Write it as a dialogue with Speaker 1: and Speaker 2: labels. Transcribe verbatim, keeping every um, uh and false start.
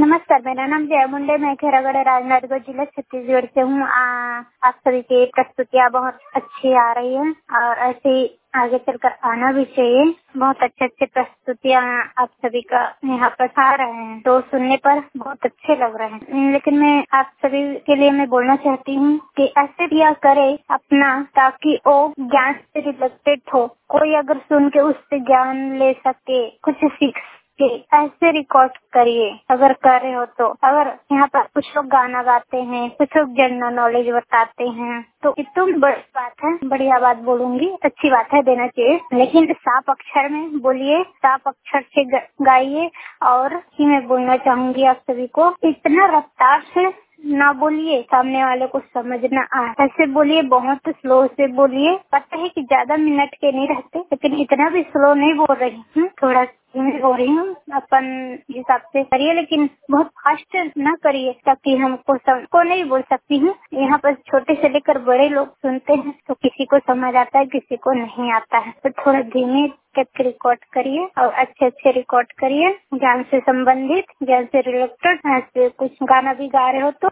Speaker 1: नमस्कार, मेरा नाम जया मुंडे, मैं खैरागढ़ राजनांदगांव जिला छत्तीसगढ़ से हूँ। आप सभी की प्रस्तुतियाँ बहुत अच्छी आ रही है और ऐसे ही आगे चलकर आना भी चाहिए। बहुत अच्छे अच्छे प्रस्तुतियाँ आप सभी का यहाँ पर आ रहे हैं, तो सुनने पर बहुत अच्छे लग रहे हैं। लेकिन मैं आप सभी के लिए मैं बोलना चाहती हूँ कि ऐसे दिया करे अपना, ताकि वो ज्ञान से रिलेटेड हो। कोई अगर सुन के उससे ज्ञान ले सके, कुछ सीख कि ऐसे रिकॉर्ड करिए अगर कर रहे हो तो। अगर यहाँ पर कुछ लोग गाना गाते हैं, कुछ लोग जनरल नॉलेज बताते हैं, तो ये तो बड़ी बात है, बढ़िया बात बोलूंगी, अच्छी बात है, देना चाहिए। लेकिन साफ अक्षर में बोलिए, साफ अक्षर से गाइए। और ही मैं बोलना चाहूंगी आप सभी को, इतना रफ्तार से ना बोलिए, सामने वाले को समझ ना आए। ऐसे बोलिए, बहुत स्लो से बोलिए। पता है कि ज्यादा मिनट के नहीं रहते, लेकिन इतना भी स्लो नहीं बोल रही हूँ, थोड़ा मैं बोल रही हूँ, अपन हिसाब से करिए, लेकिन बहुत फास्ट ना करिए, ताकि हमको सबको नहीं बोल सकती हूँ। यहाँ पर छोटे से लेकर बड़े लोग सुनते हैं, तो किसी को समझ आता है, किसी को नहीं आता है। तो थोड़ा धीमे करके रिकॉर्ड करिए और अच्छे अच्छे रिकॉर्ड करिए, ज्ञान से संबंधित, ज्ञान से रिलेटेड। ऐसे कुछ गाना भी गा रहे हो तो